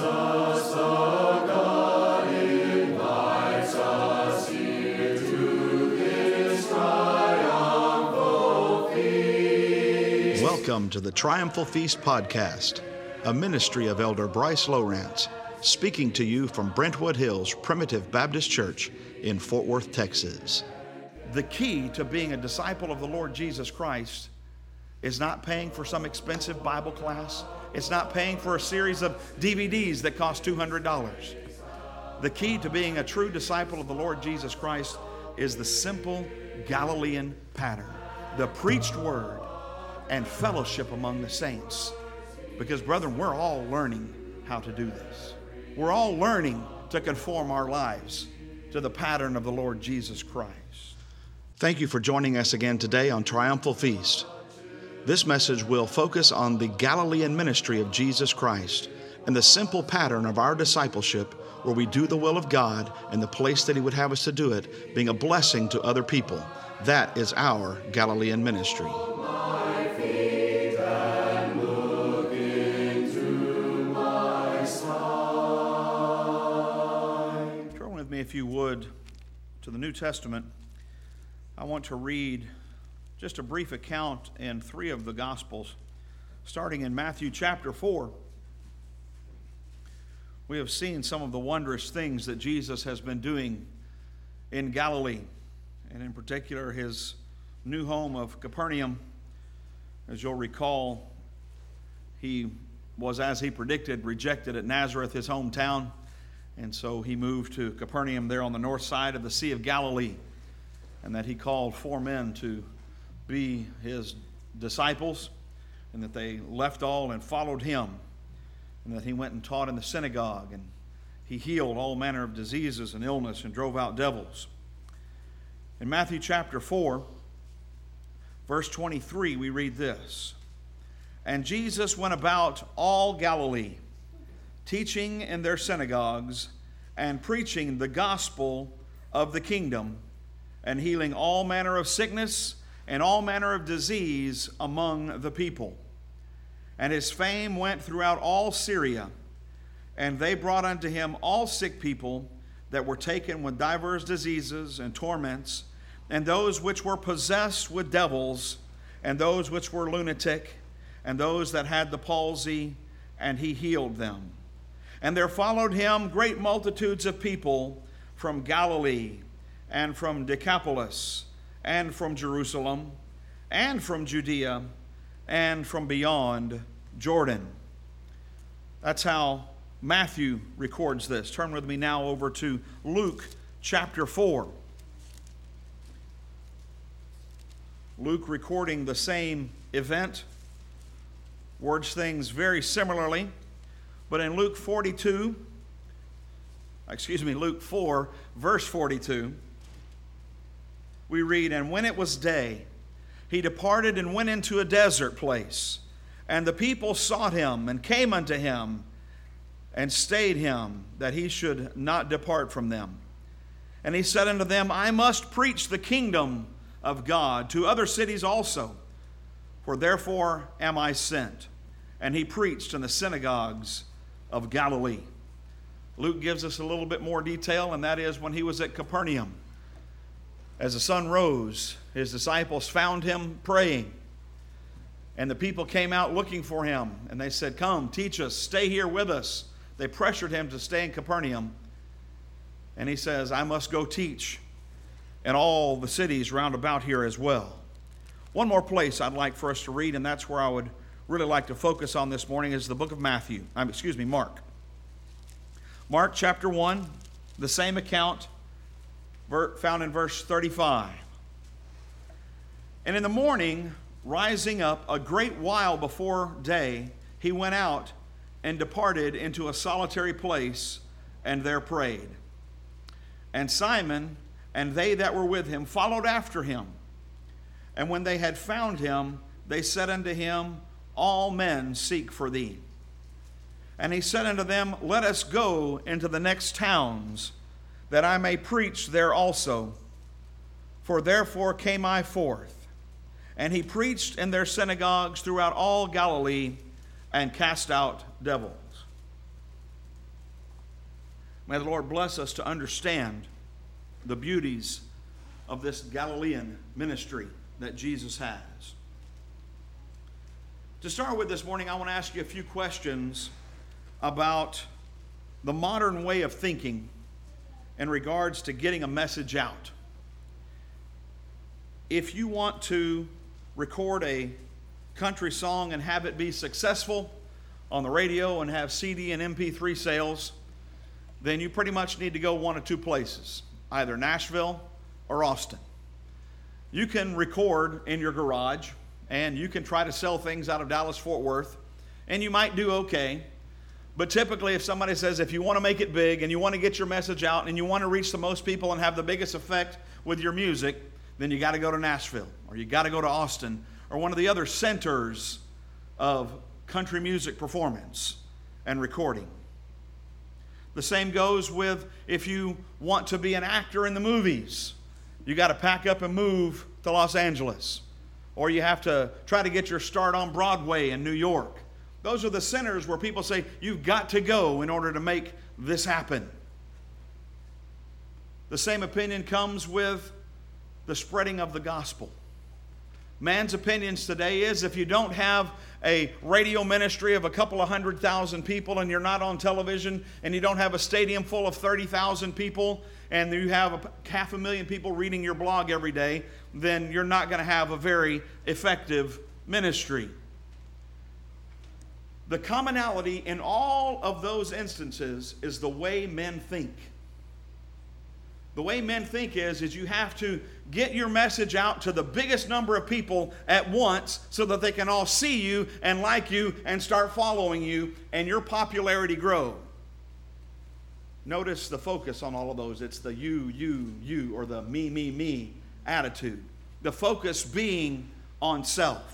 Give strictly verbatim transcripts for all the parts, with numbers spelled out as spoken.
Welcome to the Triumphal Feast podcast, a ministry of Elder Bryce Lowrance, speaking to you from Brentwood Hills Primitive Baptist Church in Fort Worth, Texas. The key to being a disciple of the Lord Jesus Christ is not paying for some expensive Bible class. It's not paying for a series of D V Ds that cost two hundred dollars. The key to being a true disciple of the Lord Jesus Christ is the simple Galilean pattern, the preached word, and fellowship among the saints. Because, brethren, we're all learning how to do this. We're all learning to conform our lives to the pattern of the Lord Jesus Christ. Thank you for joining us again today on Triumphal Feast. This message will focus on the Galilean ministry of Jesus Christ and the simple pattern of our discipleship where we do the will of God in the place that He would have us to do it, being a blessing to other people. That is our Galilean ministry. If you would, to the New Testament, I want to read just a brief account in three of the Gospels, starting in Matthew chapter four. We have seen some of the wondrous things that Jesus has been doing in Galilee, and in particular his new home of Capernaum. As you'll recall, he was, as he predicted, rejected at Nazareth, his hometown. And so he moved to Capernaum there on the north side of the Sea of Galilee, and that he called four men to be his disciples, and that they left all and followed him, and that he went and taught in the synagogue, and he healed all manner of diseases and illness and drove out devils. In Matthew chapter four, verse twenty-three, we read this: "And Jesus went about all Galilee, teaching in their synagogues and preaching the gospel of the kingdom, and healing all manner of sickness and all manner of disease among the people. And his fame went throughout all Syria, and they brought unto him all sick people that were taken with divers diseases and torments, and those which were possessed with devils, and those which were lunatic, and those that had the palsy, and he healed them. And there followed him great multitudes of people from Galilee, and from Decapolis, and from Jerusalem, and from Judea, and from beyond Jordan." That's how Matthew records this. Turn with me now over to Luke chapter four. Luke recording the same event, words things very similarly. But in Luke forty-two, excuse me, Luke four, verse forty-two, we read, "And when it was day, he departed and went into a desert place. And the people sought him and came unto him and stayed him, that he should not depart from them. And he said unto them, I must preach the kingdom of God to other cities also, for therefore am I sent. And he preached in the synagogues of Galilee." Luke gives us a little bit more detail, and that is when he was at Capernaum. As the sun rose, his disciples found him praying, and the people came out looking for him, and they said, "Come, teach us, stay here with us." They pressured him to stay in Capernaum, and he says, "I must go teach in all the cities round about here as well." One more place I'd like for us to read, and that's where I would really like to focus on this morning, is the book of Matthew. Um, excuse me, Mark. Mark chapter one, the same account found in verse thirty-five. "And in the morning, rising up a great while before day, he went out and departed into a solitary place, and there prayed. And Simon and they that were with him followed after him. And when they had found him, they said unto him, All men seek for thee. And he said unto them, Let us go into the next towns, that I may preach there also. For therefore came I forth. And he preached in their synagogues throughout all Galilee, and cast out devils." May the Lord bless us to understand the beauties of this Galilean ministry that Jesus has. To start with this morning, I want to ask you a few questions about the modern way of thinking in regards to getting a message out. If you want to record a country song and have it be successful on the radio and have C D and M P three sales, then you pretty much need to go one of two places, either Nashville or Austin. You can record in your garage, and you can try to sell things out of Dallas-Fort Worth, and you might do okay. But typically, if somebody says, if you want to make it big and you want to get your message out and you want to reach the most people and have the biggest effect with your music, then you got to go to Nashville, or you got to go to Austin, or one of the other centers of country music performance and recording. The same goes with if you want to be an actor in the movies. You got to pack up and move to Los Angeles, or you have to try to get your start on Broadway in New York. Those are the centers where people say, you've got to go in order to make this happen. The same opinion comes with the spreading of the gospel. Man's opinions today is if you don't have a radio ministry of a couple of hundred thousand people and you're not on television and you don't have a stadium full of thirty thousand people and you have a half a million people reading your blog every day, then you're not going to have a very effective ministry. The commonality in all of those instances is the way men think. The way men think is, is you have to get your message out to the biggest number of people at once so that they can all see you and like you and start following you and your popularity grow. Notice the focus on all of those. It's the you, you, you, or the me, me, me attitude. The focus being on self.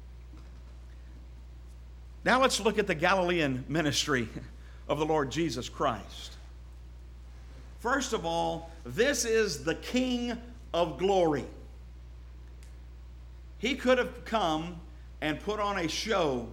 Now let's look at the Galilean ministry of the Lord Jesus Christ. First of all, this is the King of glory. He could have come and put on a show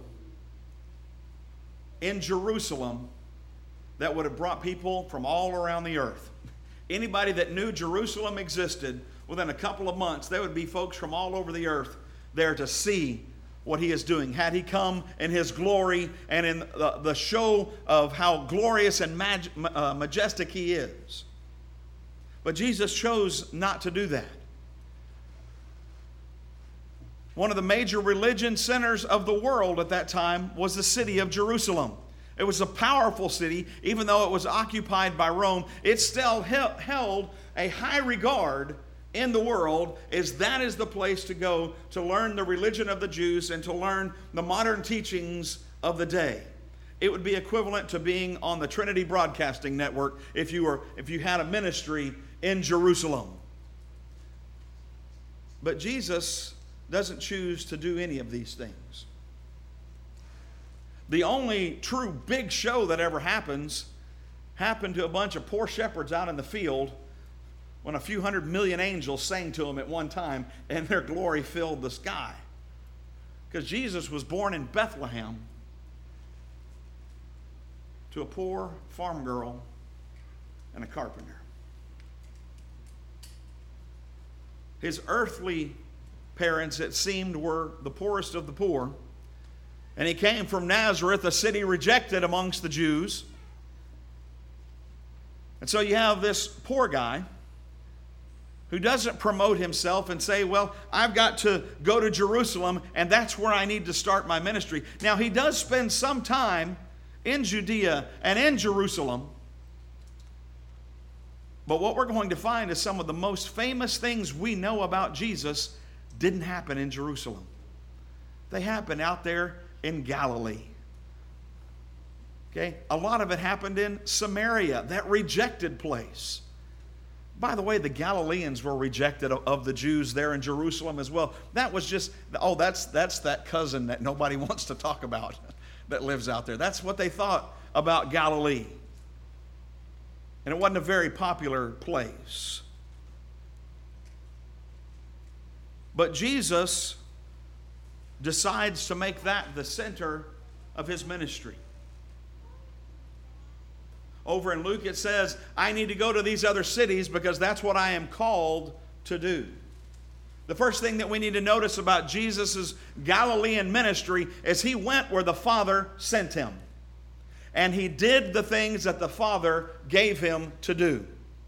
in Jerusalem that would have brought people from all around the earth. Anybody that knew Jerusalem existed, within a couple of months, there would be folks from all over the earth there to see what he is doing. Had he come in his glory and in the, the show of how glorious and mag, uh, majestic he is. But Jesus chose not to do that. One of the major religion centers of the world at that time was the city of Jerusalem. It was a powerful city. Even though it was occupied by Rome, it still held a high regard in the world, as that is the place to go to learn the religion of the Jews and to learn the modern teachings of the day. It would be equivalent to being on the Trinity Broadcasting Network if you were if you had a ministry in Jerusalem. But Jesus doesn't choose to do any of these things. The only true big show that ever happens happened to a bunch of poor shepherds out in the field when a few hundred million angels sang to them at one time and their glory filled the sky. Because Jesus was born in Bethlehem to a poor farm girl and a carpenter. His earthly parents, it seemed, were the poorest of the poor. And he came from Nazareth, a city rejected amongst the Jews. And so you have this poor guy who doesn't promote himself and say, well, I've got to go to Jerusalem and that's where I need to start my ministry. Now, he does spend some time in Judea and in Jerusalem. But what we're going to find is some of the most famous things we know about Jesus didn't happen in Jerusalem. They happened out there in Galilee. Okay? A lot of it happened in Samaria, that rejected place. By the way, the Galileans were rejected of the Jews there in Jerusalem as well. That was just, oh, that's that's that cousin that nobody wants to talk about that lives out there. That's what they thought about Galilee. And it wasn't a very popular place. But Jesus decides to make that the center of his ministry. Over in Luke it says, I need to go to these other cities because that's what I am called to do. The first thing that we need to notice about Jesus' Galilean ministry is he went where the Father sent him. And he did the things that the Father gave him to do.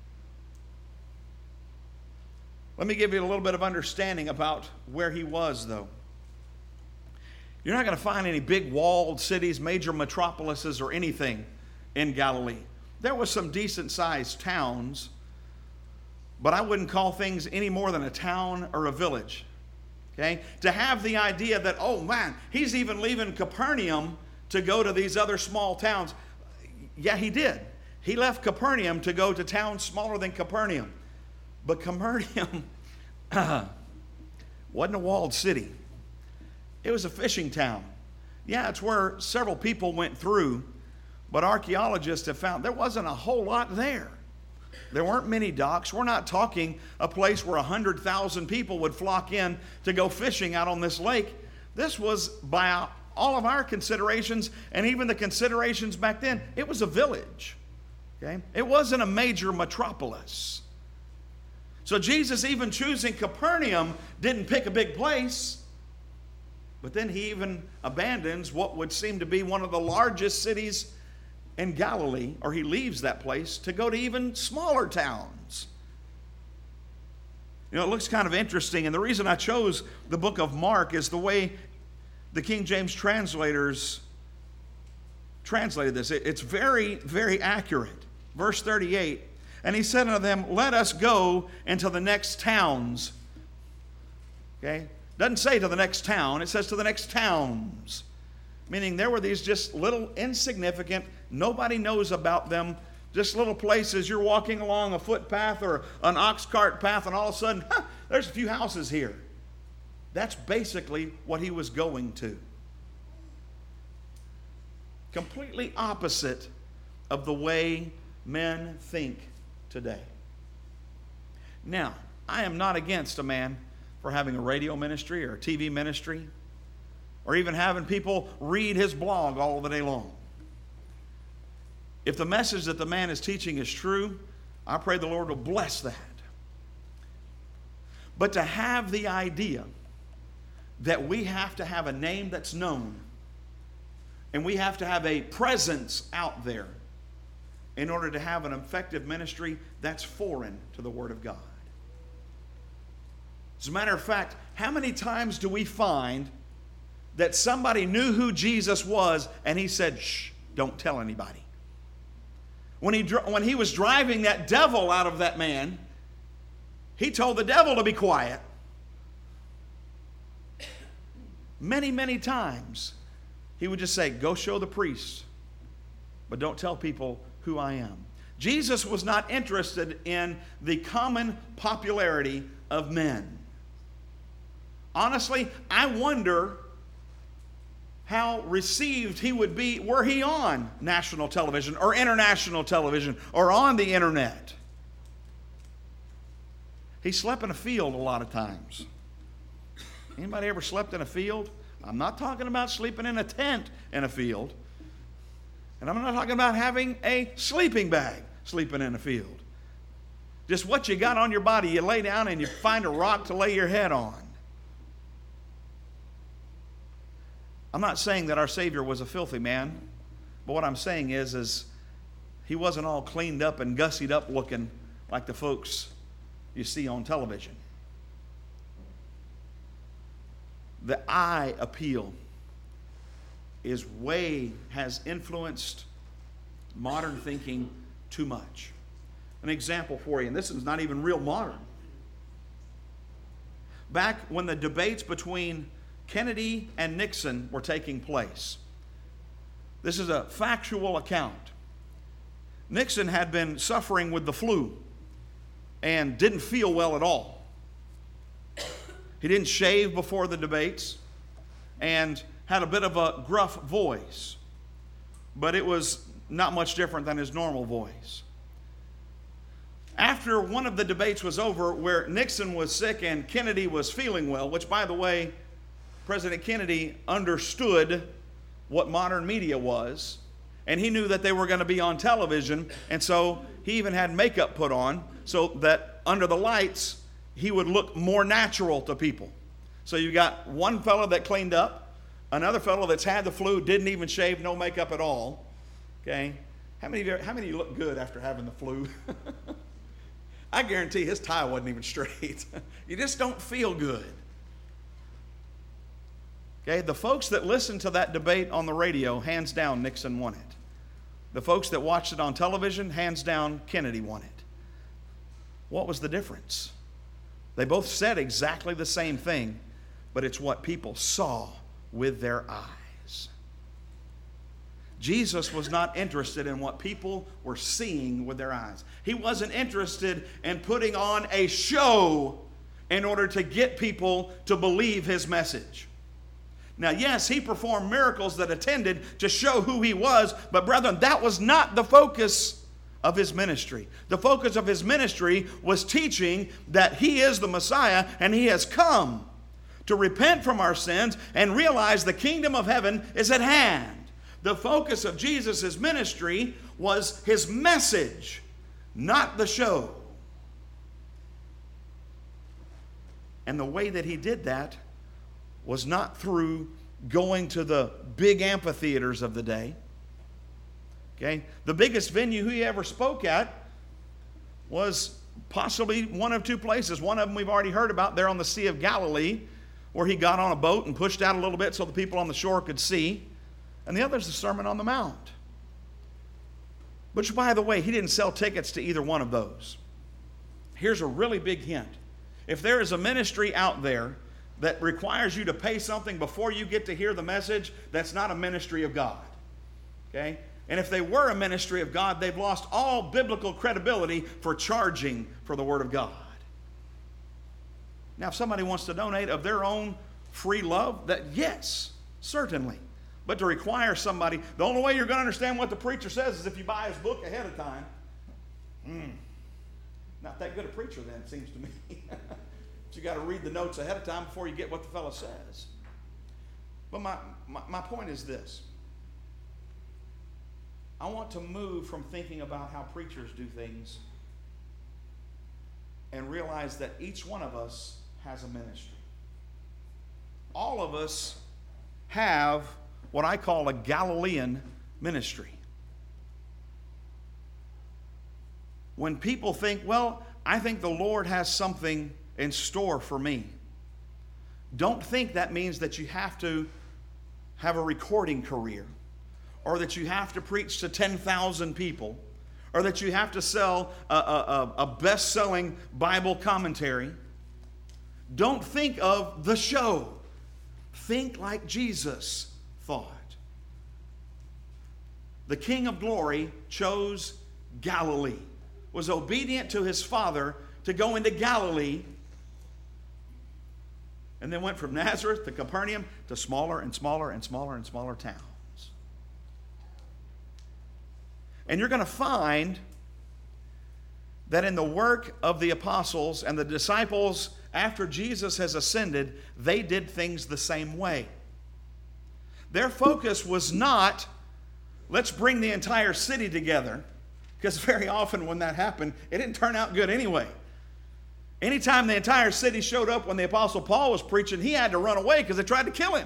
Let me give you a little bit of understanding about where he was, though. You're not going to find any big walled cities, major metropolises, or anything in Galilee. There was some decent-sized towns, but I wouldn't call things any more than a town or a village. Okay? To have the idea that, oh man, he's even leaving Capernaum to go to these other small towns. Yeah, he did. He left Capernaum to go to towns smaller than Capernaum. But Capernaum uh, wasn't a walled city. It was a fishing town. Yeah, it's where several people went through, but archaeologists have found there wasn't a whole lot there. There weren't many docks. We're not talking a place where one hundred thousand people would flock in to go fishing out on this lake. This was, by all of our considerations, and even the considerations back then, it was a village. Okay? It wasn't a major metropolis. So Jesus, even choosing Capernaum, didn't pick a big place. But then he even abandons what would seem to be one of the largest cities in Galilee, or he leaves that place to go to even smaller towns. You know, it looks kind of interesting, and the reason I chose the book of Mark is the way the King James translators translated this. It's very, very accurate. Verse thirty-eight, and he said unto them, let us go into the next towns. Okay? Doesn't say to the next town, it says to the next towns. Meaning there were these just little insignificant, nobody knows about them, just little places. You're walking along a footpath or an ox cart path, and all of a sudden, huh, there's a few houses here. That's basically what he was going to. Completely opposite of the way men think today. Now, I am not against a man for having a radio ministry or a T V ministry, or even having people read his blog all the day long. If the message that the man is teaching is true, I pray the Lord will bless that. But to have the idea that we have to have a name that's known, and we have to have a presence out there in order to have an effective ministry, that's foreign to the Word of God. As a matter of fact, how many times do we find that somebody knew who Jesus was and he said, shh, don't tell anybody? When he, when he was driving that devil out of that man, he told the devil to be quiet. Many, many times, he would just say, go show the priest, but don't tell people who I am. Jesus was not interested in the common popularity of men. Honestly, I wonder how received he would be were he on national television or international television or on the internet. He slept in a field a lot of times. Anybody ever slept in a field? I'm not talking about sleeping in a tent in a field. And I'm not talking about having a sleeping bag sleeping in a field. Just what you got on your body, you lay down and you find a rock to lay your head on. I'm not saying that our Savior was a filthy man, but what I'm saying is, is he wasn't all cleaned up and gussied up looking like the folks you see on television. The eye appeal is way, has influenced modern thinking too much. An example for you, and this is not even real modern. Back when the debates between Kennedy and Nixon were taking place. This is a factual account. Nixon had been suffering with the flu and didn't feel well at all. He didn't shave before the debates and had a bit of a gruff voice, but it was not much different than his normal voice. After one of the debates was over, where Nixon was sick and Kennedy was feeling well, which, by the way, President Kennedy understood what modern media was, And he knew that they were going to be on television, and so he even had makeup put on so that under the lights, he would look more natural to people. So you got one fellow that cleaned up, another fellow that's had the flu, didn't even shave, no makeup at all. Okay? How many of you, how many of you look good after having the flu? I guarantee his tie wasn't even straight. You just don't feel good. Okay, the folks that listened to that debate on the radio, hands down, Nixon won it. The folks that watched it on television, hands down, Kennedy won it. What was the difference? They both said exactly the same thing, but it's what people saw with their eyes. Jesus was not interested in what people were seeing with their eyes. He wasn't interested in putting on a show in order to get people to believe his message. Now, yes, he performed miracles that attended to show who he was, but brethren, that was not the focus of his ministry. The focus of his ministry was teaching that he is the Messiah and he has come to repent from our sins and realize the kingdom of heaven is at hand. The focus of Jesus' ministry was his message, not the show. And the way that he did that was not through going to the big amphitheaters of the day. Okay? The biggest venue he ever spoke at was possibly one of two places. One of them we've already heard about there on the Sea of Galilee, where he got on a boat and pushed out a little bit so the people on the shore could see. And the other is the Sermon on the Mount. Which, by the way, he didn't sell tickets to either one of those. Here's a really big hint. If there is a ministry out there that requires you to pay something before you get to hear the message, that's not a ministry of God. Okay? And if they were a ministry of God, they've lost all biblical credibility for charging for the Word of God. Now, if somebody wants to donate of their own free love, that yes, certainly. But to require somebody, the only way you're going to understand what the preacher says is if you buy his book ahead of time. Mm, not that good a preacher then, it seems to me. But you got to read the notes ahead of time before you get what the fellow says. But my, my, my point is this. I want to move from thinking about how preachers do things and realize that each one of us has a ministry. All of us have what I call a Galilean ministry. When people think, well, I think the Lord has something in store for me, don't think that means that you have to have a recording career, or that you have to preach to ten thousand people, or that you have to sell a, a, a best-selling Bible commentary. Don't think of the show. Think like Jesus thought. The King of Glory chose Galilee, was obedient to his Father to go into Galilee, and then went from Nazareth to Capernaum to smaller and smaller and smaller and smaller towns. And you're going to find that in the work of the apostles and the disciples after Jesus has ascended, they did things the same way. Their focus was not, let's bring the entire city together, because very often when that happened, it didn't turn out good anyway. Anytime the entire city showed up when the Apostle Paul was preaching, he had to run away because they tried to kill him.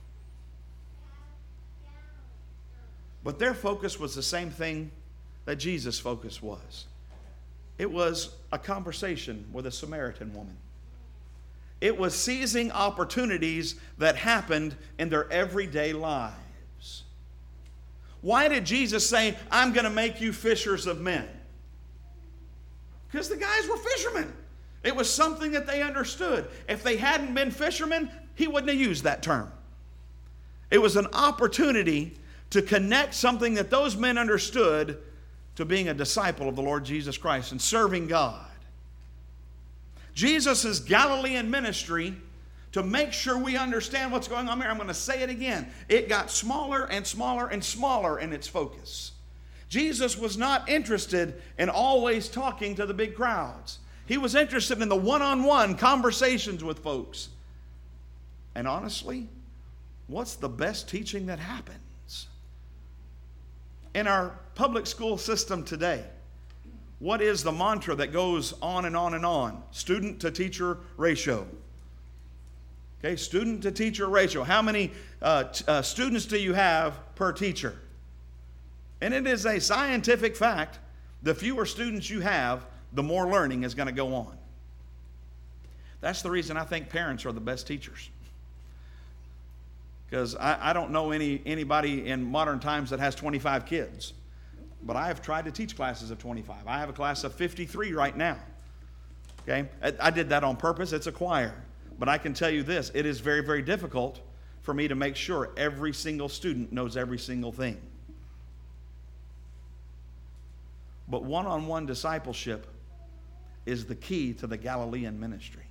But their focus was the same thing that Jesus' focus was. It was a conversation with a Samaritan woman. It was seizing opportunities that happened in their everyday lives. Why did Jesus say, I'm going to make you fishers of men? Because the guys were fishermen. It was something that they understood. If they hadn't been fishermen, he wouldn't have used that term. It was an opportunity to connect something that those men understood to being a disciple of the Lord Jesus Christ and serving God. Jesus' Galilean ministry, to make sure we understand what's going on here, I'm going to say it again. It got smaller and smaller and smaller in its focus. Jesus was not interested in always talking to the big crowds. He was interested in the one-on-one conversations with folks. And honestly, what's the best teaching that happens? In our public school system today, what is the mantra that goes on and on and on? Student to teacher ratio. Okay, student to teacher ratio. How many uh, t- uh, students do you have per teacher? And it is a scientific fact, the fewer students you have, the more learning is going to go on. That's the reason I think parents are the best teachers. Because I, I don't know any anybody in modern times that has twenty-five kids. But I have tried to teach classes of twenty-five. I have a class of fifty-three right now. Okay? I, I did that on purpose. It's a choir. But I can tell you this, it is very, very difficult for me to make sure every single student knows every single thing. But one-on-one discipleship is the key to the Galilean ministry.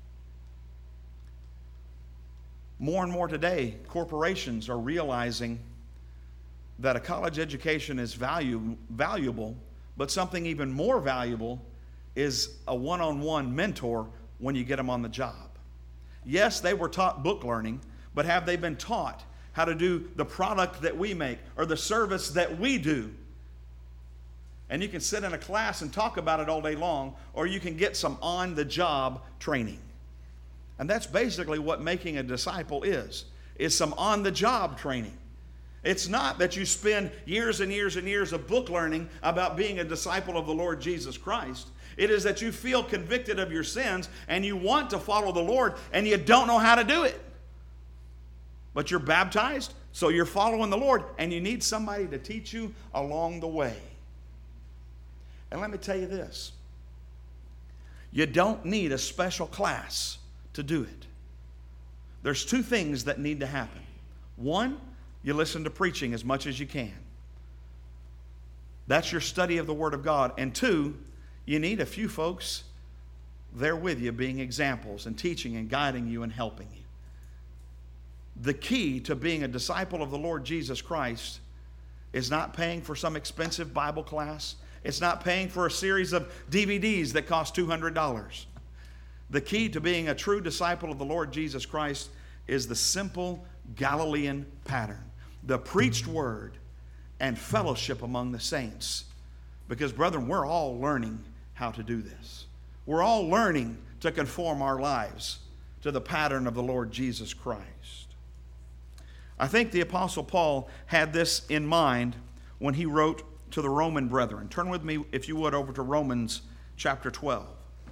More and more today, corporations are realizing that a college education is value, valuable, but something even more valuable is a one-on-one mentor when you get them on the job. Yes, they were taught book learning, but have they been taught how to do the product that we make or the service that we do? And you can sit in a class and talk about it all day long, or you can get some on-the-job training. And that's basically what making a disciple is, is some on-the-job training. It's not that you spend years and years and years of book learning about being a disciple of the Lord Jesus Christ. It is that you feel convicted of your sins and you want to follow the Lord and you don't know how to do it. But you're baptized, so you're following the Lord, and you need somebody to teach you along the way. And let me tell you this. You don't need a special class to do it. There's two things that need to happen. One, you listen to preaching as much as you can. That's your study of the Word of God. And two, you need a few folks there with you being examples and teaching and guiding you and helping you. The key to being a disciple of the Lord Jesus Christ is not paying for some expensive Bible class. It's not paying for a series of D V Ds that cost two hundred dollars. The key to being a true disciple of the Lord Jesus Christ is the simple Galilean pattern. The preached word and fellowship among the saints. Because, brethren, we're all learning how to do this. We're all learning to conform our lives to the pattern of the Lord Jesus Christ. I think the Apostle Paul had this in mind when he wrote to the Roman brethren. Turn with me, if you would, over to Romans chapter twelve.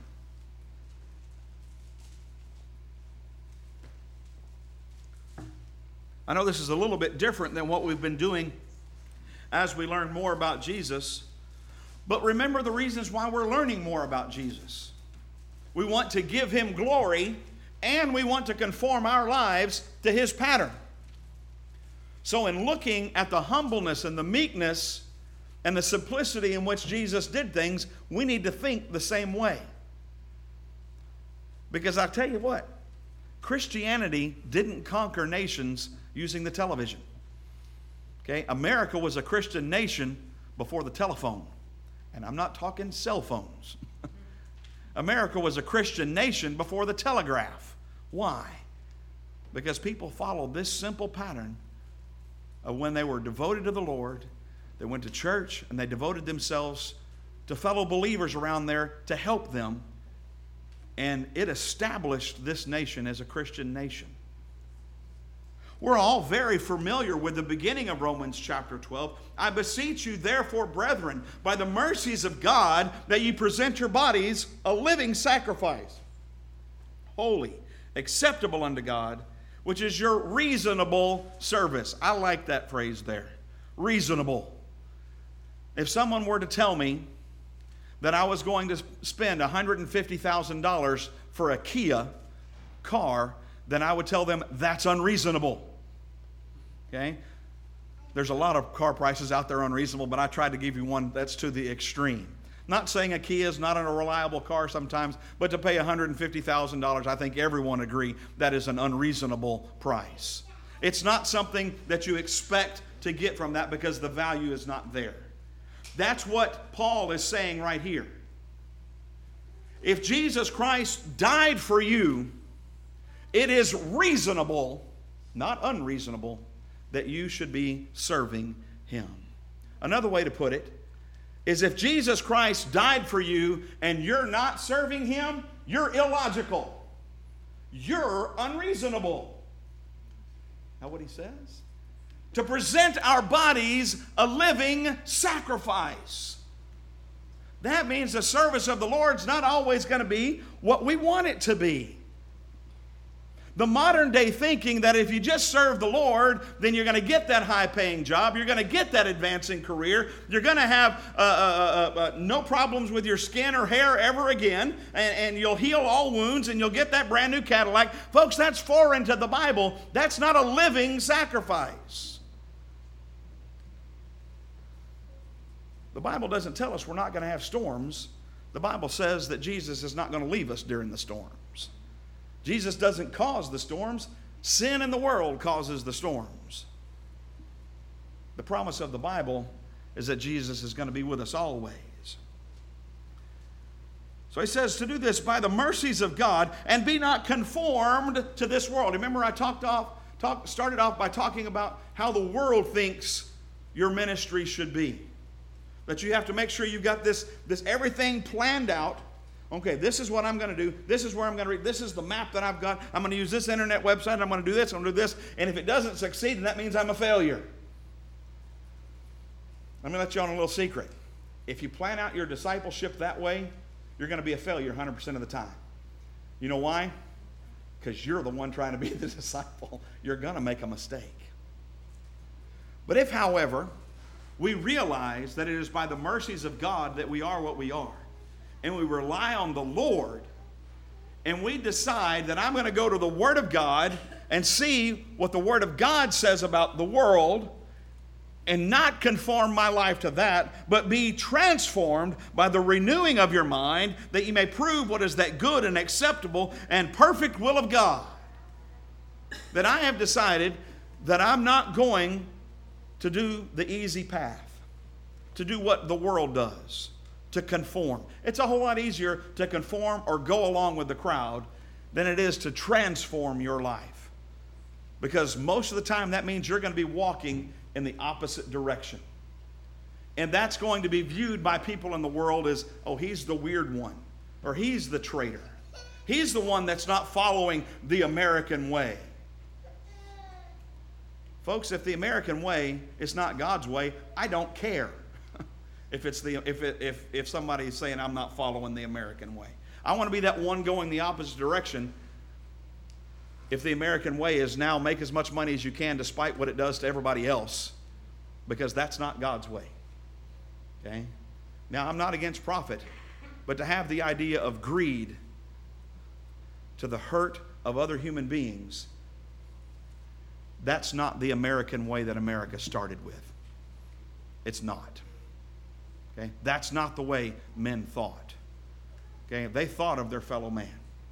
I know this is a little bit different than what we've been doing as we learn more about Jesus. But remember the reasons why we're learning more about Jesus. We want to give Him glory, and we want to conform our lives to His pattern. So in looking at the humbleness and the meekness and the simplicity in which Jesus did things, we need to think the same way. Because I'll tell you what, Christianity didn't conquer nations using the television. Okay, America was a Christian nation before the telephone. And I'm not talking cell phones. America was a Christian nation before the telegraph. Why? Because people followed this simple pattern of when they were devoted to the Lord, they went to church and they devoted themselves to fellow believers around there to help them. And it established this nation as a Christian nation. We're all very familiar with the beginning of Romans chapter twelve. I beseech you, therefore, brethren, by the mercies of God, that ye present your bodies a living sacrifice, holy, acceptable unto God, which is your reasonable service. I like that phrase there, reasonable. If someone were to tell me that I was going to spend one hundred fifty thousand dollars for a Kia car, then I would tell them that's unreasonable. Okay? There's a lot of car prices out there unreasonable, but I tried to give you one that's to the extreme. Not saying a Kia is not a reliable car sometimes, but to pay one hundred fifty thousand dollars, I think everyone agree that is an unreasonable price. It's not something that you expect to get from that because the value is not there. That's what Paul is saying right here. If Jesus Christ died for you, it is reasonable, not unreasonable, that you should be serving Him. Another way to put it is if Jesus Christ died for you and you're not serving him, you're illogical. You're unreasonable. Now what he says? To present our bodies a living sacrifice. That means the service of the Lord's not always going to be what we want it to be. The modern day thinking that if you just serve the Lord, then you're going to get that high paying job, you're going to get that advancing career, you're going to have uh, uh, uh, uh, no problems with your skin or hair ever again, and, and you'll heal all wounds and you'll get that brand new Cadillac. Folks, that's foreign to the Bible. That's not a living sacrifice. The Bible doesn't tell us we're not going to have storms. The Bible says that Jesus is not going to leave us during the storms. Jesus doesn't cause the storms. Sin in the world causes the storms. The promise of the Bible is that Jesus is going to be with us always. So he says to do this by the mercies of God and be not conformed to this world. Remember I talked off, talk, started off by talking about how the world thinks your ministry should be. That you have to make sure you've got this, this everything planned out. Okay, this is what I'm going to do. This is where I'm going to read. This is the map that I've got. I'm going to use this internet website. I'm going to do this. I'm going to do this. And if it doesn't succeed, then that means I'm a failure. Let me let you on a little secret. If you plan out your discipleship that way, you're going to be a failure one hundred percent of the time. You know why? Because you're the one trying to be the disciple. You're going to make a mistake. But if, however, we realize that it is by the mercies of God that we are what we are, and we rely on the Lord, and we decide that I'm going to go to the Word of God and see what the Word of God says about the world and not conform my life to that, but be transformed by the renewing of your mind, that you may prove what is that good and acceptable and perfect will of God. That I have decided that I'm not going to do the easy path, to do what the world does, to conform. It's a whole lot easier to conform or go along with the crowd than it is to transform your life. Because most of the time that means you're going to be walking in the opposite direction. And that's going to be viewed by people in the world as, oh, he's the weird one, or he's the traitor. He's the one that's not following the American way. Folks, if the American way is not God's way, I don't care. If it's the if it, if if somebody is saying I'm not following the American way, I want to be that one going the opposite direction. If the American way is now make as much money as you can despite what it does to everybody else, because that's not God's way. Okay? Now I'm not against profit, but to have the idea of greed to the hurt of other human beings, that's not the American way that America started with. It's not. Okay? That's not the way men thought. Okay? They thought of their fellow man.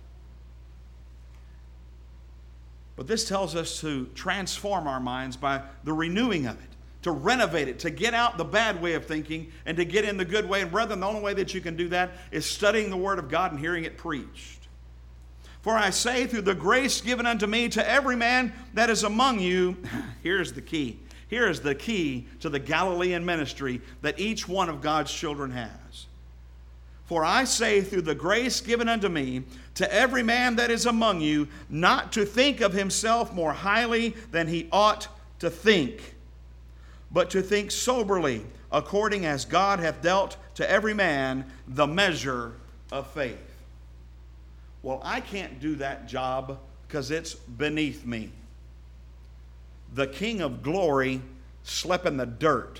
But this tells us to transform our minds by the renewing of it, to renovate it, to get out the bad way of thinking and to get in the good way. And brethren, the only way that you can do that is studying the Word of God and hearing it preached. For I say, through the grace given unto me, to every man that is among you, here's the key. Here is the key to the Galilean ministry that each one of God's children has. For I say, through the grace given unto me, to every man that is among you, not to think of himself more highly than he ought to think, but to think soberly, according as God hath dealt to every man the measure of faith. Well, I can't do that job because it's beneath me. The King of glory slept in the dirt.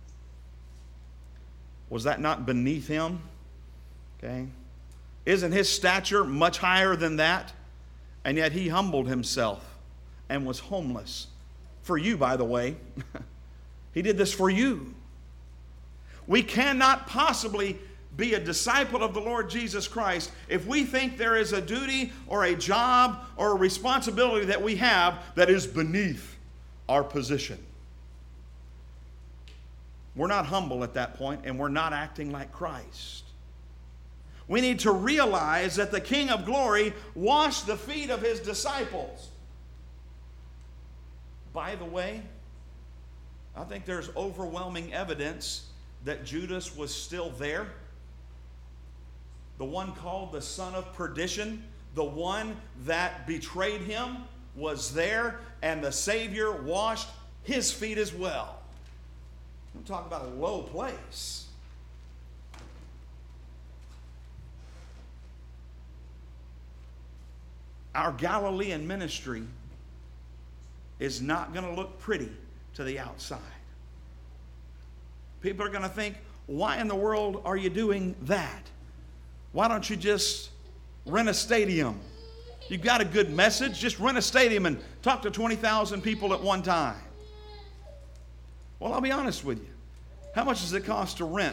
Was that not beneath him? Okay. Isn't his stature much higher than that? And yet he humbled himself and was homeless. For you, by the way. He did this for you. We cannot possibly be a disciple of the Lord Jesus Christ if we think there is a duty or a job or a responsibility that we have that is beneath our position. We're not humble at that point, and we're not acting like Christ. We need to realize that the King of glory washed the feet of his disciples. By the way, I think there's overwhelming evidence that Judas was still there. The one called the son of perdition, the one that betrayed him, was there, and the Savior washed his feet as well. I'm talking about a low place. Our Galilean ministry is not going to look pretty to the outside. People are going to think, why in the world are you doing that? Why don't you just rent a stadium? You've got a good message, just rent a stadium and talk to twenty thousand people at one time. Well, I'll be honest with you. How much does it cost to rent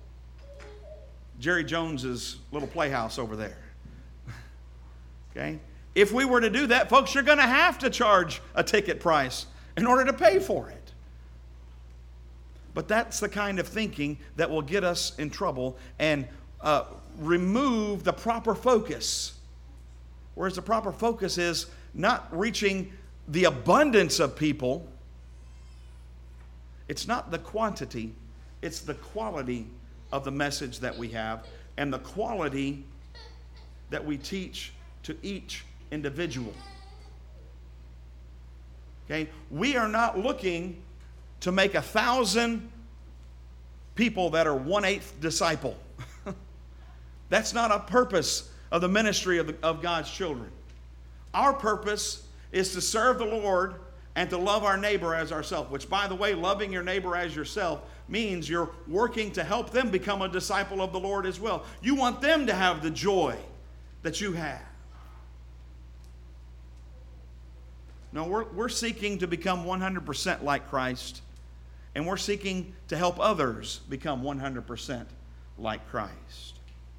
Jerry Jones's little playhouse over there? Okay? If we were to do that, folks, you're going to have to charge a ticket price in order to pay for it. But that's the kind of thinking that will get us in trouble and uh, remove the proper focus. Whereas the proper focus is not reaching the abundance of people. It's not the quantity, it's the quality of the message that we have and the quality that we teach to each individual. Okay? We are not looking to make a thousand people that are one-eighth disciple. That's not a purpose of the ministry of, the, of God's children. Our purpose is to serve the Lord and to love our neighbor as ourselves, which, by the way, loving your neighbor as yourself means you're working to help them become a disciple of the Lord as well. You want them to have the joy that you have. No, we're, we're seeking to become one hundred percent like Christ, and we're seeking to help others become one hundred percent like Christ.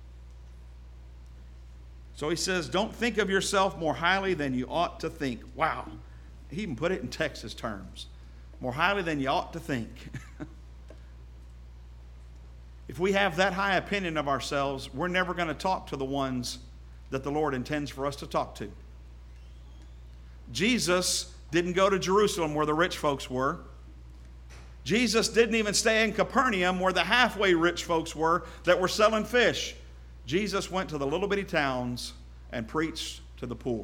So he says, don't think of yourself more highly than you ought to think. Wow. He even put it in Texas terms. More highly than you ought to think. If we have that high opinion of ourselves, we're never going to talk to the ones that the Lord intends for us to talk to. Jesus didn't go to Jerusalem where the rich folks were. Jesus didn't even stay in Capernaum where the halfway rich folks were that were selling fish. Jesus went to the little bitty towns and preached to the poor.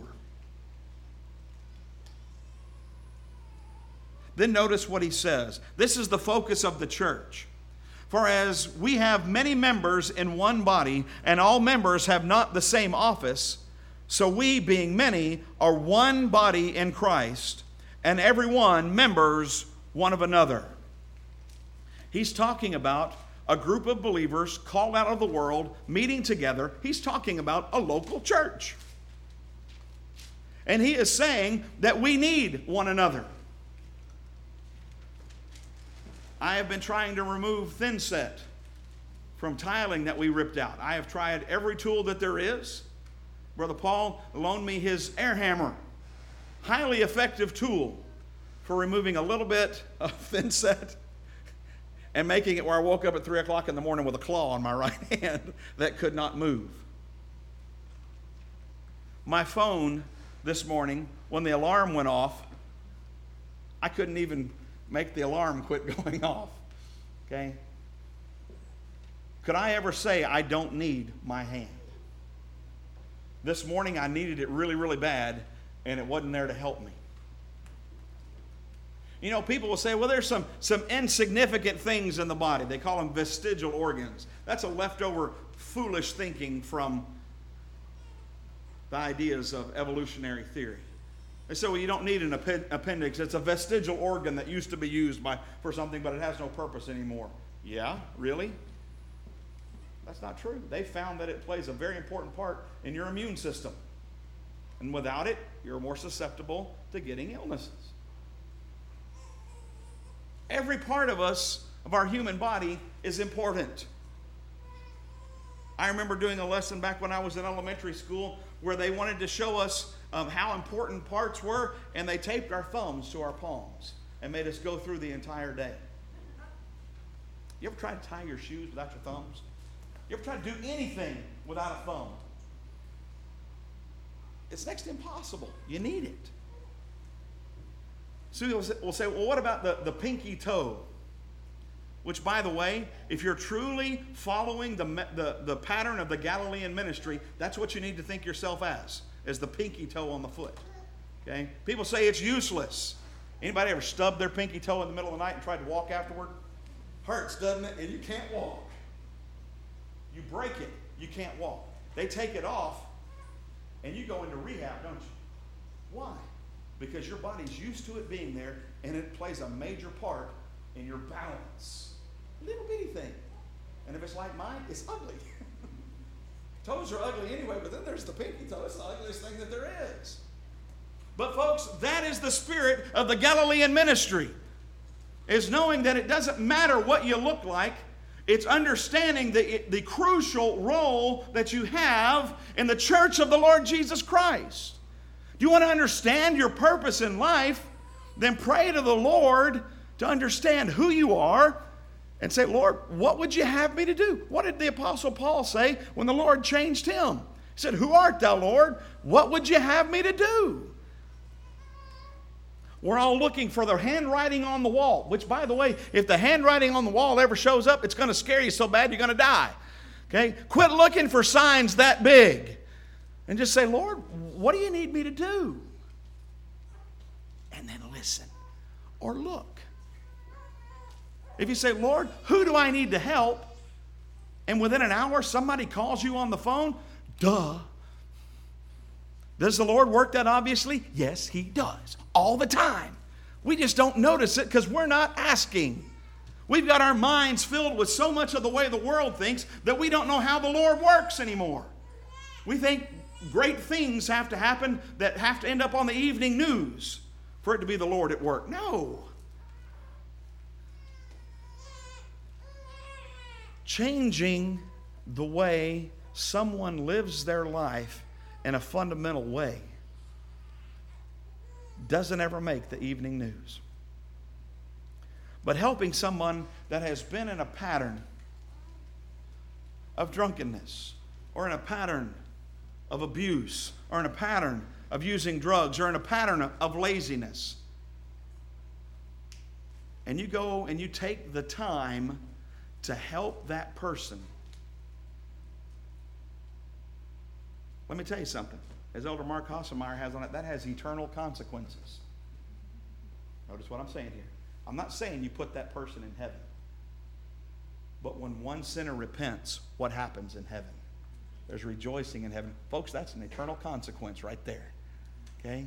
Then notice what he says. This is the focus of the church. For as we have many members in one body, and all members have not the same office, so we, being many, are one body in Christ, and every one members one of another. He's talking about a group of believers called out of the world, meeting together. He's talking about a local church. And he is saying that we need one another. I have been trying to remove thin set from tiling that we ripped out. I have tried every tool that there is. Brother Paul loaned me his air hammer. Highly effective tool for removing a little bit of thin set and making it where I woke up at three o'clock in the morning with a claw on my right hand that could not move. My phone this morning, when the alarm went off, I couldn't even make the alarm quit going off. Okay? Could I ever say I don't need my hand? This morning I needed it really, really bad, and it wasn't there to help me. You know, people will say, well, there's some, some insignificant things in the body. They call them vestigial organs. That's a leftover foolish thinking from the ideas of evolutionary theory. They say, well, you don't need an appendix. It's a vestigial organ that used to be used by, for something, but it has no purpose anymore. Yeah, really? That's not true. They found that it plays a very important part in your immune system. And without it, you're more susceptible to getting illnesses. Every part of us, of our human body, is important. I remember doing a lesson back when I was in elementary school where they wanted to show us um, how important parts were, and they taped our thumbs to our palms and made us go through the entire day. You ever try to tie your shoes without your thumbs? You ever try to do anything without a thumb? It's next to impossible. You need it. So we'll say, we'll say, well, what about the, the pinky toe? Which, by the way, if you're truly following the, the, the pattern of the Galilean ministry, that's what you need to think yourself as, as the pinky toe on the foot. Okay? People say it's useless. Anybody ever stubbed their pinky toe in the middle of the night and tried to walk afterward? Hurts, doesn't it? And you can't walk. You break it, you can't walk. They take it off, and you go into rehab, don't you? Why? Because your body's used to it being there, and it plays a major part in your balance. Little bitty thing. And if it's like mine, it's ugly. Toes are ugly anyway, but then there's the pinky toe. It's the ugliest thing that there is. But folks, that is the spirit of the Galilean ministry, is knowing that it doesn't matter what you look like. It's understanding the, the crucial role that you have in the church of the Lord Jesus Christ. Do you want to understand your purpose in life? Then pray to the Lord to understand who you are and say, Lord, what would you have me to do? What did the Apostle Paul say when the Lord changed him? He said, who art thou, Lord? What would you have me to do? We're all looking for the handwriting on the wall, which, by the way, if the handwriting on the wall ever shows up, it's going to scare you so bad you're going to die. Okay? Quit looking for signs that big and just say, Lord, what do you need me to do? And then listen or look. If you say, Lord, who do I need to help? And within an hour somebody calls you on the phone, duh. Does the Lord work that obviously? Yes, He does. All the time. We just don't notice it because we're not asking. We've got our minds filled with so much of the way the world thinks that we don't know how the Lord works anymore. We think great things have to happen that have to end up on the evening news for it to be the Lord at work. No. Changing the way someone lives their life in a fundamental way doesn't ever make the evening news. But helping someone that has been in a pattern of drunkenness, or in a pattern of abuse, or in a pattern of using drugs, or in a pattern of, of laziness, and you go and you take the time to help that person. Let me tell you something. As Elder Mark Hasselmeyer has on it, that has eternal consequences. Notice what I'm saying here. I'm not saying you put that person in heaven. But when one sinner repents, what happens in heaven? There's rejoicing in heaven. Folks, that's an eternal consequence right there. Okay?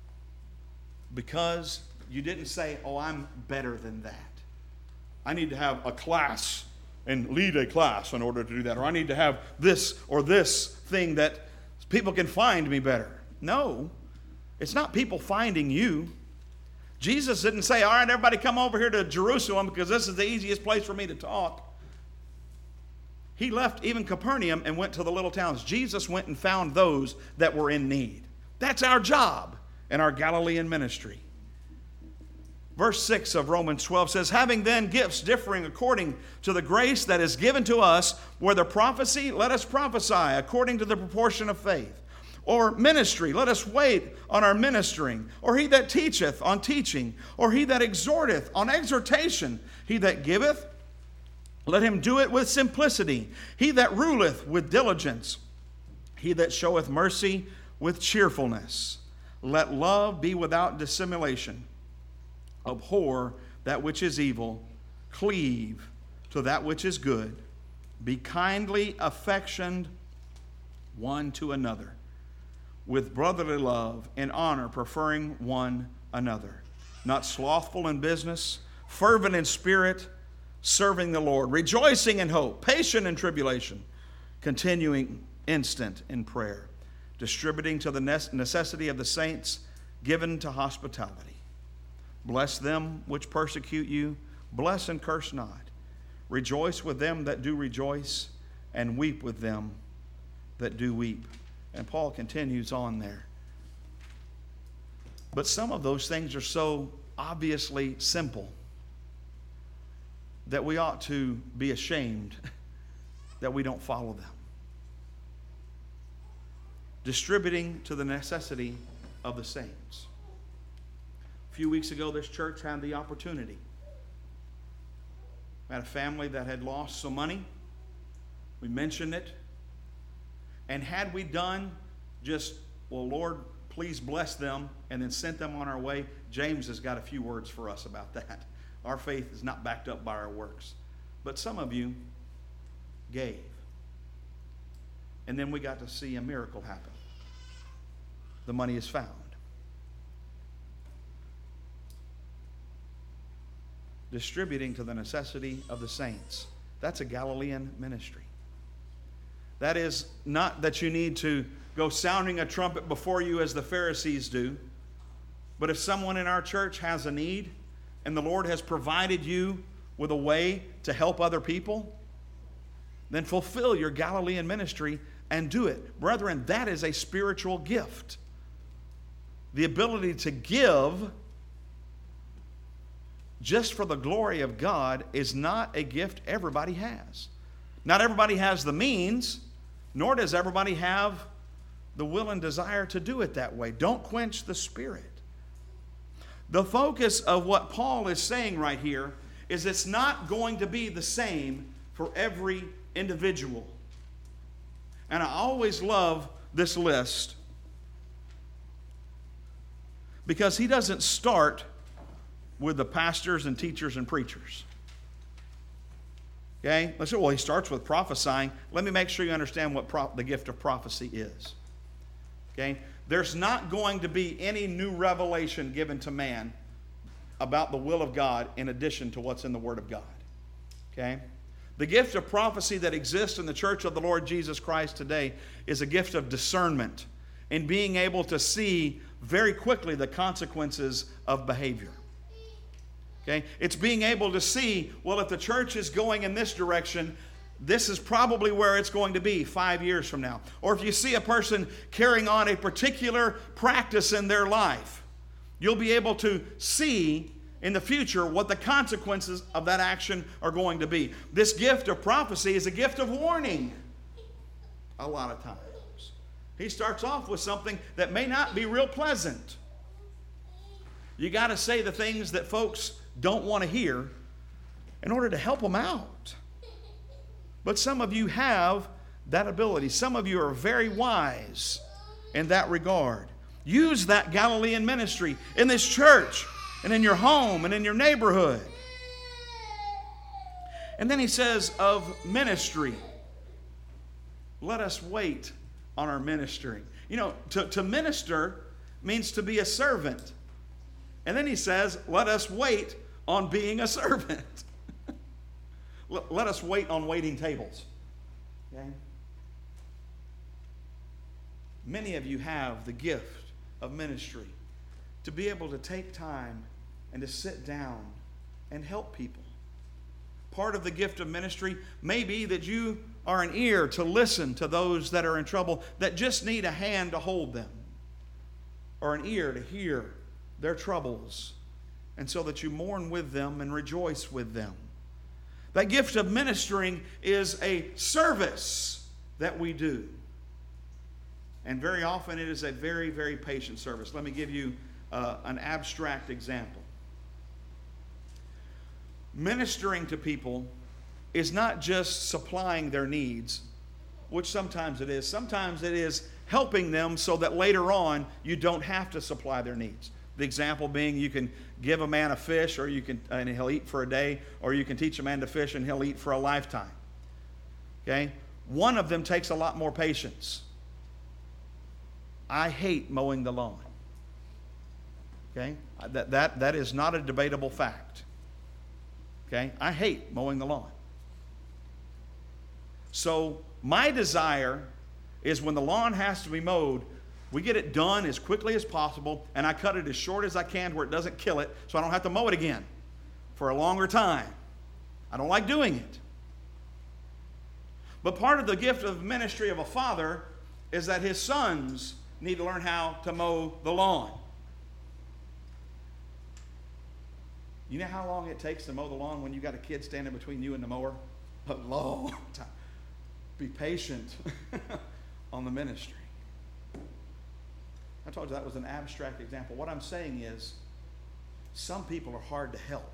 Because you didn't say, oh, I'm better than that. I need to have a class and lead a class in order to do that. Or I need to have this or this thing that people can find me better. No, it's not people finding you. Jesus didn't say, all right, everybody come over here to Jerusalem because this is the easiest place for me to talk. He left even Capernaum and went to the little towns. Jesus went and found those that were in need. That's our job in our Galilean ministry. Verse six of Romans twelve says, having then gifts differing according to the grace that is given to us, whether prophecy, let us prophesy according to the proportion of faith. Or ministry, let us wait on our ministering. Or he that teacheth on teaching. Or he that exhorteth on exhortation. He that giveth, let him do it with simplicity. He that ruleth with diligence. He that showeth mercy with cheerfulness. Let love be without dissimulation. Abhor that which is evil, cleave to that which is good, be kindly affectioned one to another, with brotherly love and honor, preferring one another, not slothful in business, fervent in spirit, serving the Lord, rejoicing in hope, patient in tribulation, continuing instant in prayer, distributing to the necessity of the saints, given to hospitality. Bless them which persecute you. Bless and curse not. Rejoice with them that do rejoice, and weep with them that do weep. And Paul continues on there. But some of those things are so obviously simple that we ought to be ashamed that we don't follow them. Distributing to the necessity of the saints. A few weeks ago, this church had the opportunity. We had a family that had lost some money. We mentioned it. And had we done just, well, Lord, please bless them, and then sent them on our way, James has got a few words for us about that. Our faith is not backed up by our works. But some of you gave. And then we got to see a miracle happen. The money is found. Distributing to the necessity of the saints. That's a Galilean ministry. That is not that you need to go sounding a trumpet before you as the Pharisees do. But if someone in our church has a need and the Lord has provided you with a way to help other people, then fulfill your Galilean ministry and do it. Brethren, that is a spiritual gift. The ability to give just for the glory of God is not a gift everybody has. Not everybody has the means, nor does everybody have the will and desire to do it that way. Don't quench the Spirit. The focus of what Paul is saying right here is it's not going to be the same for every individual. And I always love this list because he doesn't start with the pastors and teachers and preachers. Okay? Let's say, well, he starts with prophesying. Let me make sure you understand what pro- the gift of prophecy is. Okay? There's not going to be any new revelation given to man about the will of God in addition to what's in the Word of God. Okay? The gift of prophecy that exists in the church of the Lord Jesus Christ today is a gift of discernment and being able to see very quickly the consequences of behavior. Okay? It's being able to see, well, if the church is going in this direction, this is probably where it's going to be five years from now. Or if you see a person carrying on a particular practice in their life, you'll be able to see in the future what the consequences of that action are going to be. This gift of prophecy is a gift of warning a lot of times. He starts off with something that may not be real pleasant. You got to say the things that folks don't want to hear in order to help them out. But some of you have that ability. Some of you are very wise in that regard. Use that Galilean ministry in this church and in your home and in your neighborhood. And then he says of ministry, let us wait on our ministering. You know, to, to minister means to be a servant. And then he says, let us wait on being a servant. Let us wait on waiting tables. Okay? Many of you have the gift of ministry to be able to take time and to sit down and help people. Part of the gift of ministry may be that you are an ear to listen to those that are in trouble, that just need a hand to hold them, or an ear to hear their troubles, and so that you mourn with them and rejoice with them. That gift of ministering is a service that we do. And very often it is a very, very patient service. Let me give you uh, an abstract example. Ministering to people is not just supplying their needs, which sometimes it is. Sometimes it is helping them so that later on you don't have to supply their needs. The example being, you can give a man a fish, or you can, and he'll eat for a day, or you can teach a man to fish and he'll eat for a lifetime. Okay? One of them takes a lot more patience. I hate mowing the lawn. Okay? That, that, that is not a debatable fact. Okay? I hate mowing the lawn. So my desire is when the lawn has to be mowed, we get it done as quickly as possible, and I cut it as short as I can where it doesn't kill it, so I don't have to mow it again for a longer time. I don't like doing it. But part of the gift of ministry of a father is that his sons need to learn how to mow the lawn. You know how long it takes to mow the lawn when you got a kid standing between you and the mower? A long time. Be patient on the ministry. I told you that was an abstract example. What I'm saying is, some people are hard to help.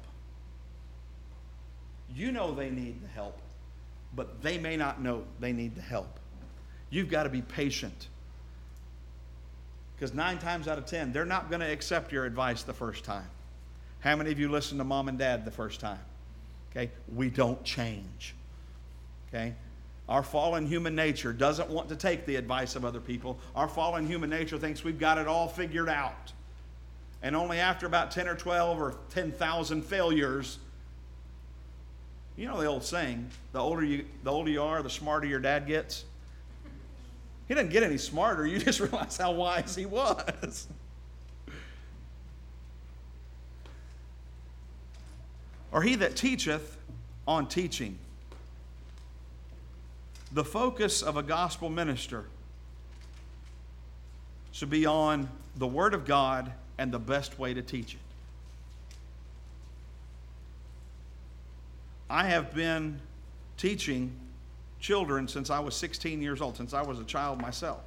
You know they need the help, but they may not know they need the help. You've got to be patient. Because nine times out of ten, they're not going to accept your advice the first time. How many of you listened to mom and dad the first time? Okay, we don't change. Okay, our fallen human nature doesn't want to take the advice of other people. Our fallen human nature thinks we've got it all figured out. And only after about ten or twelve or ten thousand failures, you know the old saying, the older you, the older you are, the smarter your dad gets. He doesn't get any smarter. You just realize how wise he was. Or he that teacheth on teaching. The focus of a gospel minister should be on the Word of God and the best way to teach it. I have been teaching children since I was sixteen years old, since I was a child myself.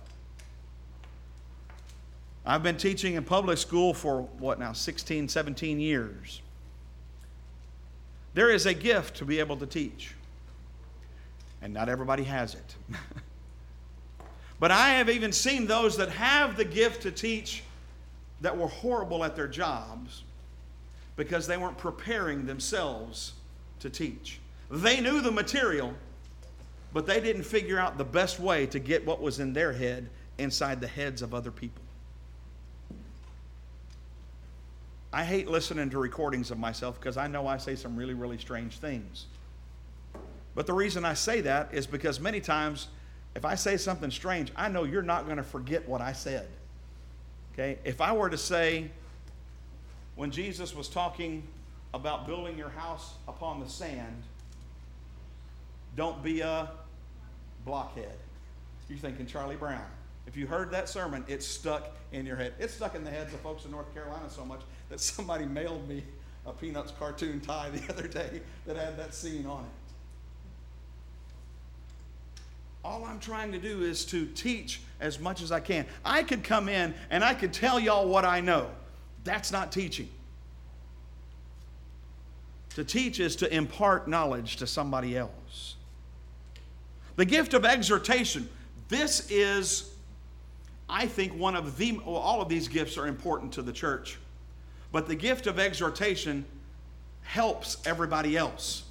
I've been teaching in public school for, what now, sixteen, seventeen years. There is a gift to be able to teach, and not everybody has it. But I have even seen those that have the gift to teach that were horrible at their jobs because they weren't preparing themselves to teach. They knew the material, but they didn't figure out the best way to get what was in their head inside the heads of other people. I hate listening to recordings of myself because I know I say some really, really strange things. But the reason I say that is because many times if I say something strange, I know you're not going to forget what I said. Okay? If I were to say, when Jesus was talking about building your house upon the sand, don't be a blockhead. You're thinking Charlie Brown. If you heard that sermon, it stuck in your head. It stuck in the heads of folks in North Carolina so much that somebody mailed me a Peanuts cartoon tie the other day that had that scene on it. All I'm trying to do is to teach as much as I can. I could come in and I could tell y'all what I know. That's not teaching. To teach is to impart knowledge to somebody else. The gift of exhortation. This is, I think, one of the, well, all of these gifts are important to the church. But the gift of exhortation helps everybody else.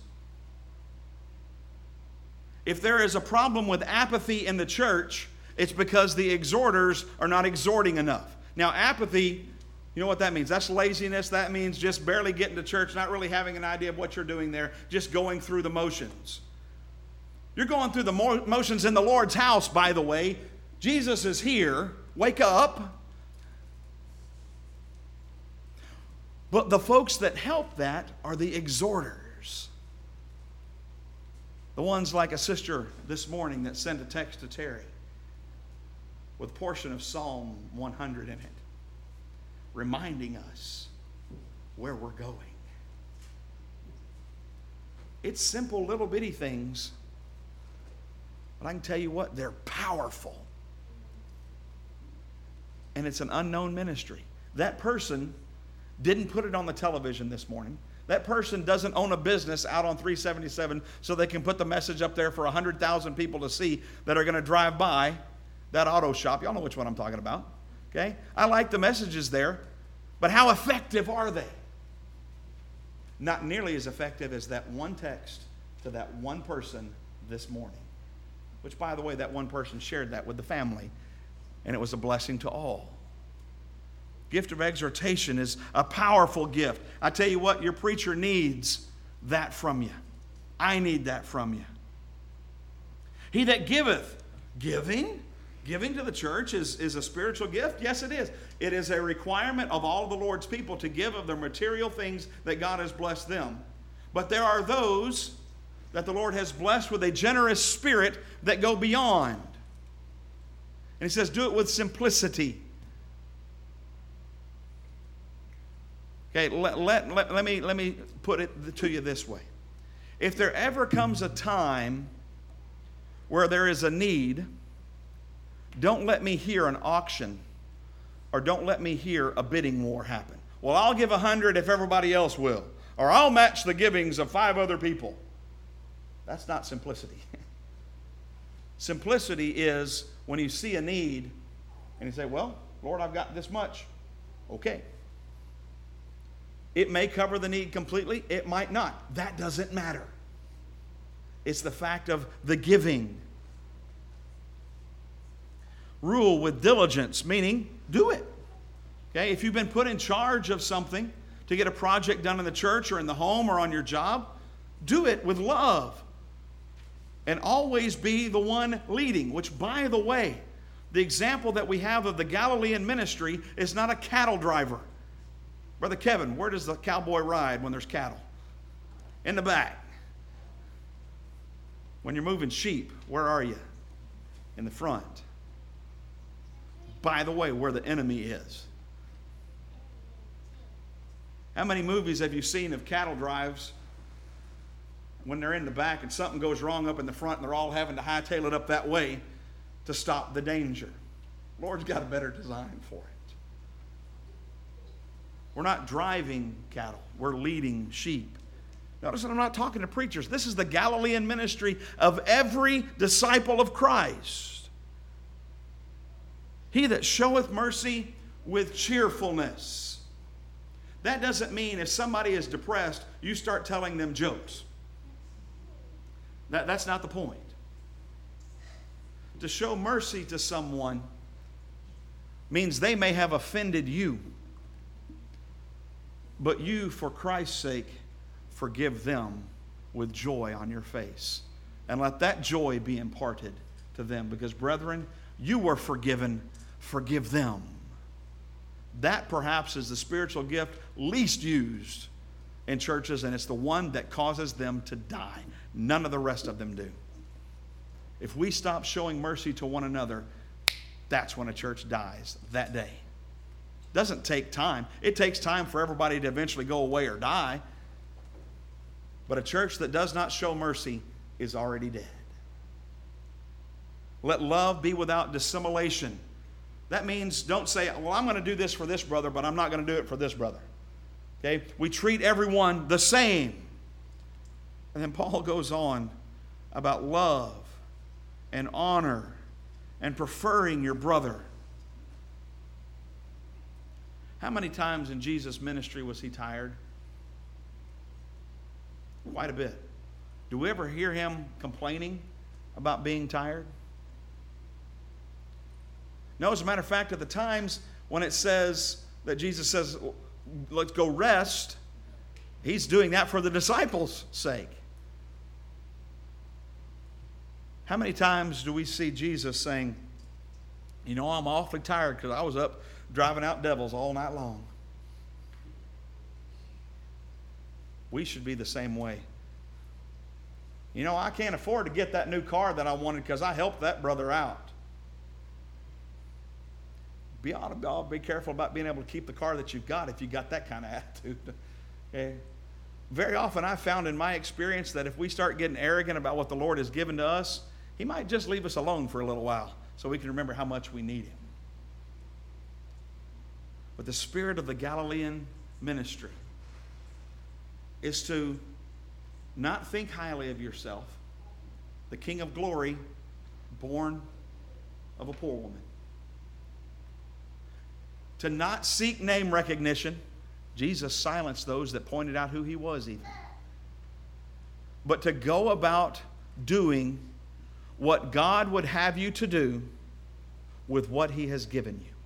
If there is a problem with apathy in the church, it's because the exhorters are not exhorting enough. Now, apathy, you know what that means? That's laziness. That means just barely getting to church, not really having an idea of what you're doing there, just going through the motions. You're going through the mo- motions in the Lord's house, by the way. Jesus is here. Wake up. But the folks that help that are the exhorters. The ones like a sister this morning that sent a text to Terry with a portion of Psalm one hundred in it, reminding us where we're going. It's simple little bitty things, but I can tell you what, they're powerful. And it's an unknown ministry. That person didn't put it on the television this morning. That person doesn't own a business out on three seventy-seven so they can put the message up there for one hundred thousand people to see that are going to drive by that auto shop. Y'all know which one I'm talking about. Okay? I like the messages there, but how effective are they? Not nearly as effective as that one text to that one person this morning. Which, by the way, that one person shared that with the family, and it was a blessing to all. Gift of exhortation is a powerful gift. I tell you what, your preacher needs that from you. I need that from you. He that giveth, giving, giving to the church is, is a spiritual gift. Yes, it is. It is a requirement of all the Lord's people to give of their material things that God has blessed them. But there are those that the Lord has blessed with a generous spirit that go beyond. And he says, do it with simplicity. Okay, let, let, let, let, me, let me put it to you this way. If there ever comes a time where there is a need, don't let me hear an auction or don't let me hear a bidding war happen. Well, I'll give a hundred if everybody else will. Or I'll match the givings of five other people. That's not simplicity. Simplicity is when you see a need and you say, well, Lord, I've got this much. Okay. It may cover the need completely. It might not. That doesn't matter. It's the fact of the giving. Rule with diligence, meaning do it. Okay? If you've been put in charge of something to get a project done in the church or in the home or on your job, do it with love. And always be the one leading, which, by the way, the example that we have of the Galilean ministry is not a cattle driver. Brother Kevin, where does the cowboy ride when there's cattle? In the back. When you're moving sheep, where are you? In the front. By the way, where the enemy is. How many movies have you seen of cattle drives when they're in the back and something goes wrong up in the front and they're all having to hightail it up that way to stop the danger? Lord's got a better design for it. We're not driving cattle. We're leading sheep. Notice that I'm not talking to preachers. This is the Galilean ministry of every disciple of Christ. He that showeth mercy with cheerfulness. That doesn't mean if somebody is depressed, you start telling them jokes. That, that's not the point. To show mercy to someone means they may have offended you, but you, for Christ's sake, forgive them with joy on your face. And let that joy be imparted to them. Because, brethren, you were forgiven, forgive them. That perhaps is the spiritual gift least used in churches, and it's the one that causes them to die. None of the rest of them do. If we stop showing mercy to one another, that's when a church dies that day. Doesn't take time. It takes time for everybody to eventually go away or die. But a church that does not show mercy is already dead. Let love be without dissimulation. That means don't say, well, I'm going to do this for this brother, but I'm not going to do it for this brother. Okay? We treat everyone the same. And then Paul goes on about love and honor and preferring your brother. How many times in Jesus' ministry was he tired? Quite a bit. Do we ever hear him complaining about being tired? No, as a matter of fact, at the times when it says that Jesus says, let's go rest, he's doing that for the disciples' sake. How many times do we see Jesus saying, you know, I'm awfully tired because I was up driving out devils all night long? We should be the same way. You know, I can't afford to get that new car that I wanted because I helped that brother out. Be, ought to be careful about being able to keep the car that you've got if you've got that kind of attitude. Okay? Very often I've found in my experience that if we start getting arrogant about what the Lord has given to us, he might just leave us alone for a little while so we can remember how much we need him. But the spirit of the Galilean ministry is to not think highly of yourself, the King of glory, born of a poor woman. To not seek name recognition. Jesus silenced those that pointed out who he was even. But to go about doing what God would have you to do with what he has given you.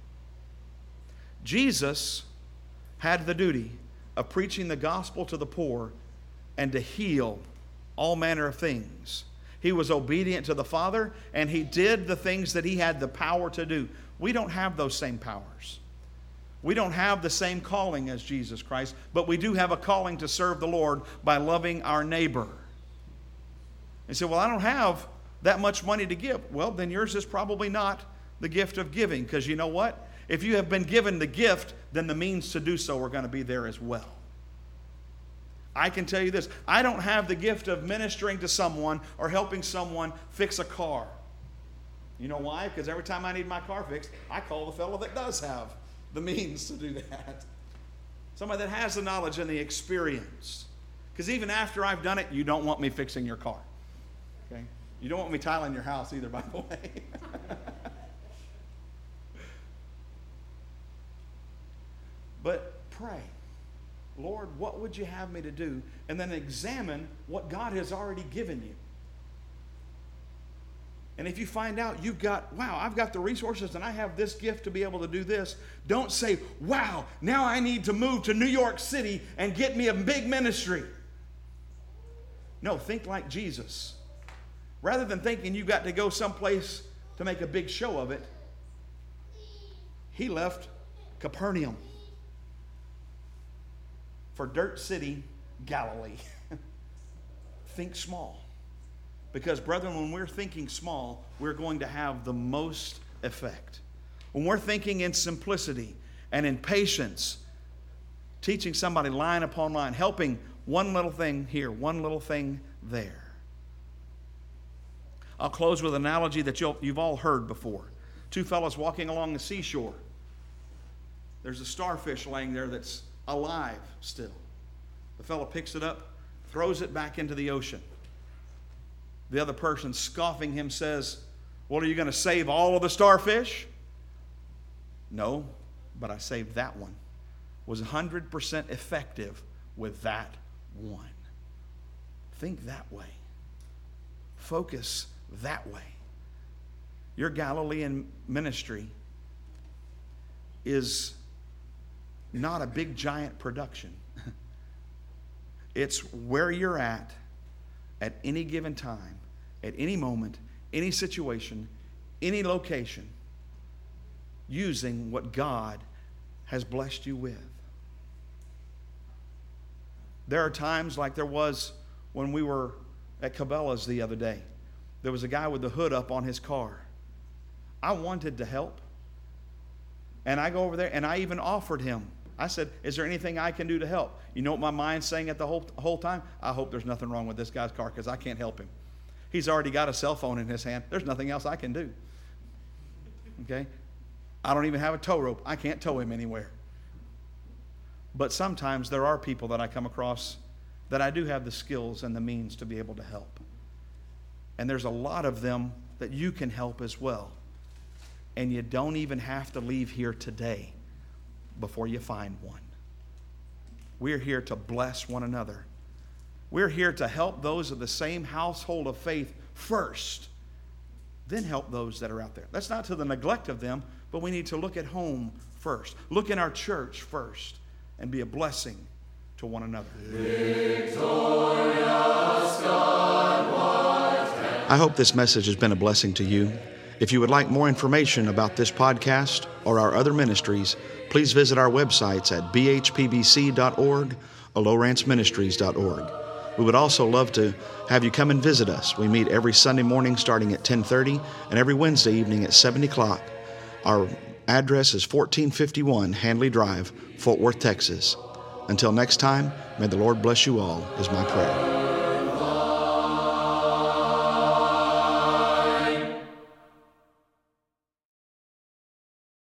Jesus had the duty of preaching the gospel to the poor and to heal all manner of things. He was obedient to the Father, and he did the things that he had the power to do. We don't have those same powers. We don't have the same calling as Jesus Christ, but we do have a calling to serve the Lord by loving our neighbor. And say, well, I don't have that much money to give. Well, then yours is probably not the gift of giving, because you know what? If you have been given the gift, then the means to do so are going to be there as well. I can tell you this. I don't have the gift of ministering to someone or helping someone fix a car. You know why? Because every time I need my car fixed, I call the fellow that does have the means to do that. Somebody that has the knowledge and the experience. Because even after I've done it, you don't want me fixing your car. Okay? You don't want me tiling your house either, by the way. But pray, Lord, what would you have me to do? And then examine what God has already given you. And if you find out you've got, wow, I've got the resources and I have this gift to be able to do this, don't say, wow, now I need to move to New York City and get me a big ministry. No, think like Jesus. Rather than thinking you've got to go someplace to make a big show of it, he left Capernaum for Dirt City, Galilee. Think small. Because, brethren, when we're thinking small, we're going to have the most effect. When we're thinking in simplicity and in patience, teaching somebody line upon line, helping one little thing here, one little thing there. I'll close with an analogy that you'll, you've all heard before. Two fellows walking along the seashore. There's a starfish laying there that's alive still. The fellow picks it up, throws it back into the ocean. The other person, scoffing him, says, well, are you going to save all of the starfish? No, but I saved that one. Was one hundred percent effective with that one. Think that way. Focus that way. Your Galilean ministry is not a big giant production. It's where you're at at any given time, at any moment, any situation, any location, using what God has blessed you with. There are times like there was when we were at Cabela's the other day. There was a guy with the hood up on his car. I wanted to help. And I go over there and I even offered him. I said, is there anything I can do to help? You know what my mind's saying at the whole, whole time? I hope there's nothing wrong with this guy's car because I can't help him. He's already got a cell phone in his hand. There's nothing else I can do. Okay? I don't even have a tow rope. I can't tow him anywhere. But sometimes there are people that I come across that I do have the skills and the means to be able to help. And there's a lot of them that you can help as well. And you don't even have to leave here today before you find one. We're here to bless one another. We're here to help those of the same household of faith first, then help those that are out there. That's not to the neglect of them, but we need to look at home first. Look in our church first and be a blessing to one another. I hope this message has been a blessing to you. If you would like more information about this podcast or our other ministries, please visit our websites at b h p b c dot org or low ranch ministries dot org. We would also love to have you come and visit us. We meet every Sunday morning starting at ten thirty and every Wednesday evening at seven o'clock. Our address is fourteen fifty-one Handley Drive, Fort Worth, Texas. Until next time, may the Lord bless you all, is my prayer.